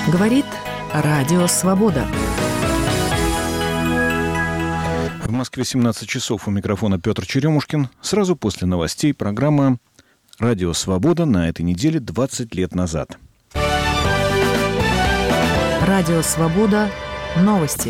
Говорит Радио Свобода. В Москве 17 часов. У микрофона Петр Черемушкин. Сразу после новостей программа «Радио Свобода» на этой неделе 20 лет назад. Радио Свобода. Новости.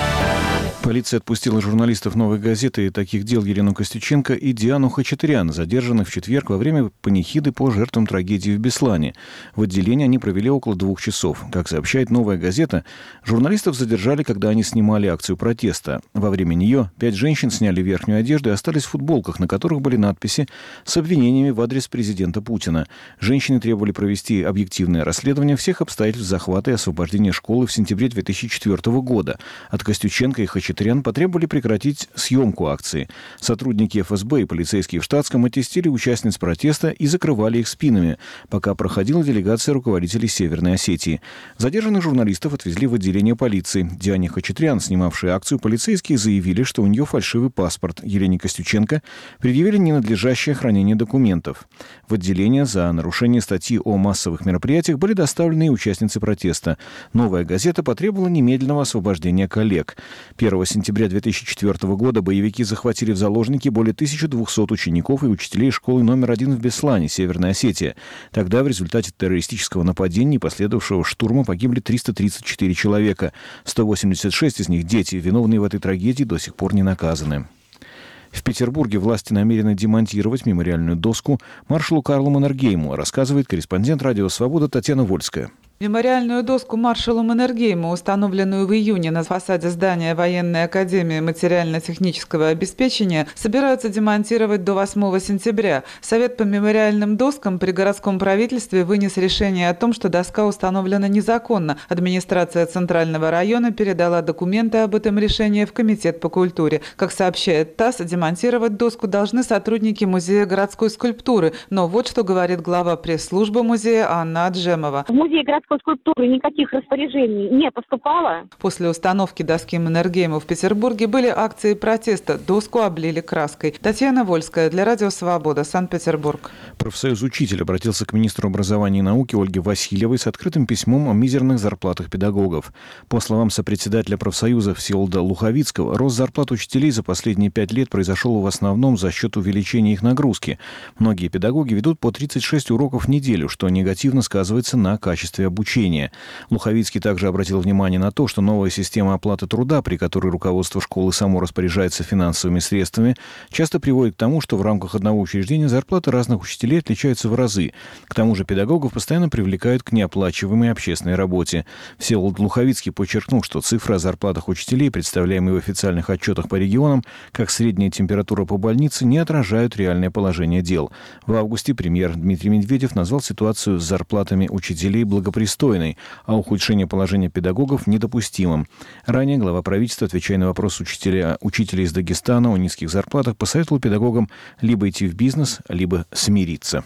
Полиция отпустила журналистов «Новой газеты» и «Таких дел» Елену Костюченко и Диану Хачатурян, задержанных в четверг во время панихиды по жертвам трагедии в Беслане. В отделении они провели около 2 часов. Как сообщает «Новая газета», журналистов задержали, когда они снимали акцию протеста. Во время нее 5 женщин сняли верхнюю одежду и остались в футболках, на которых были надписи с обвинениями в адрес президента Путина. Женщины требовали провести объективное расследование всех обстоятельств захвата и освобождения школы в сентябре 2004 года. От Костюченко и Хачатурян потребовали прекратить съемку акции. Сотрудники ФСБ и полицейские в штатском оттеснили участниц протеста и закрывали их спинами, пока проходила делегация руководителей Северной Осетии. Задержанных журналистов отвезли в отделение полиции. Диане Хачатурян, снимавшей акцию, полицейские заявили, что у нее фальшивый паспорт. Елене Костюченко предъявили ненадлежащее хранение документов. В отделение за нарушение статьи о массовых мероприятиях были доставлены и участницы протеста. «Новая газета» потребовала немедленного освобождения коллег. 1 сентября 2004 года боевики захватили в заложники более 1200 учеников и учителей школы номер 1 в Беслане, Северная Осетия. Тогда в результате террористического нападения и последовавшего штурма погибли 334 человека. 186 из них – дети. Виновные в этой трагедии до сих пор не наказаны. В Петербурге власти намерены демонтировать мемориальную доску маршалу Карлу Маннергейму, рассказывает корреспондент «Радио Свобода» Татьяна Вольская. Мемориальную доску маршалу Маннергейму, установленную в июне на фасаде здания Военной академии материально-технического обеспечения, собираются демонтировать до 8 сентября. Совет по мемориальным доскам при городском правительстве вынес решение о том, что доска установлена незаконно. Администрация Центрального района передала документы об этом решении в Комитет по культуре. Как сообщает ТАСС, демонтировать доску должны сотрудники Музея городской скульптуры. Но вот что говорит глава пресс-службы музея Анна Аджемова. В Музее городской скульптуры никаких распоряжений не поступало. После установки доски Маннергейма в Петербурге были акции протеста. Доску облили краской. Татьяна Вольская для Радио Свобода, Санкт-Петербург. Профсоюз «Учитель» обратился к министру образования и науки Ольге Васильевой с открытым письмом о мизерных зарплатах педагогов. По словам сопредседателя профсоюза Всеволода Луховицкого, рост зарплат учителей за последние 5 лет произошел в основном за счет увеличения их нагрузки. Многие педагоги ведут по 36 уроков в неделю, что негативно сказывается на качестве обучения. Луховицкий также обратил внимание на то, что новая система оплаты труда, при которой руководство школы само распоряжается финансовыми средствами, часто приводит к тому, что в рамках одного учреждения зарплаты разных учителей отличаются в разы. К тому же педагогов постоянно привлекают к неоплачиваемой общественной работе. Всеволод Луховицкий подчеркнул, что цифры о зарплатах учителей, представляемые в официальных отчетах по регионам, как средняя температура по больнице, не отражают реальное положение дел. В августе премьер Дмитрий Медведев назвал ситуацию с зарплатами учителей благопристойной, а ухудшение положения педагогов недопустимым. Ранее глава правительства, отвечая на вопрос учителя из Дагестана о низких зарплатах, посоветовал педагогам либо идти в бизнес, либо смириться.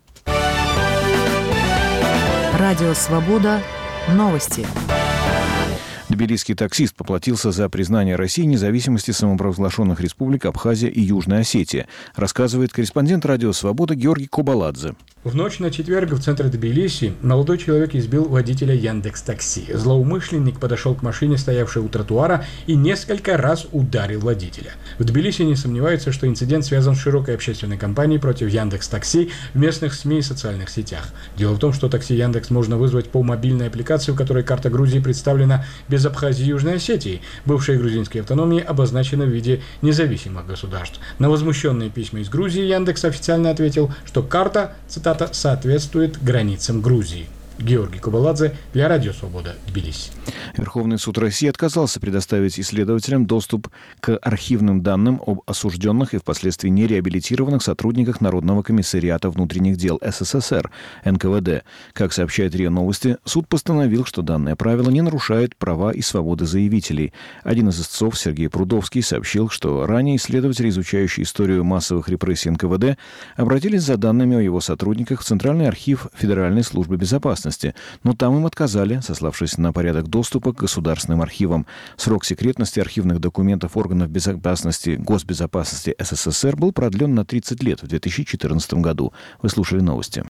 Радио Свобода. Новости. Тбилисский таксист поплатился за признание России независимости самопровозглашенных республик Абхазия и Южная Осетия, рассказывает корреспондент Радио Свобода Георгий Кобаладзе. В ночь на четверг в центре Тбилиси молодой человек избил водителя Яндекс.Такси. Злоумышленник подошел к машине, стоявшей у тротуара, и несколько раз ударил водителя. В Тбилиси не сомневаются, что инцидент связан с широкой общественной кампанией против Яндекс.Такси в местных СМИ и социальных сетях. Дело в том, что такси Яндекс можно вызвать по мобильной аппликации, в которой карта Грузии представлена без Абхазии и Южной Осетии. Бывшие грузинские автономии обозначены в виде независимых государств. На возмущенные письма из Грузии Яндекс официально ответил, что карта, цитата, соответствует границам Грузии. Георгий Кобаладзе для Радио Свобода, Тбилиси. Верховный суд России отказался предоставить исследователям доступ к архивным данным об осужденных и впоследствии нереабилитированных сотрудниках Народного комиссариата внутренних дел СССР, НКВД. Как сообщает РИА Новости, суд постановил, что данное правило не нарушает права и свободы заявителей. Один из истцов, Сергей Прудовский, сообщил, что ранее исследователи, изучающие историю массовых репрессий НКВД, обратились за данными о его сотрудниках в Центральный архив Федеральной службы безопасности, но там им отказали, сославшись на порядок доступа к государственным архивам. Срок секретности архивных документов органов безопасности, госбезопасности СССР был продлен на 30 лет в 2014 году. Вы слушали новости.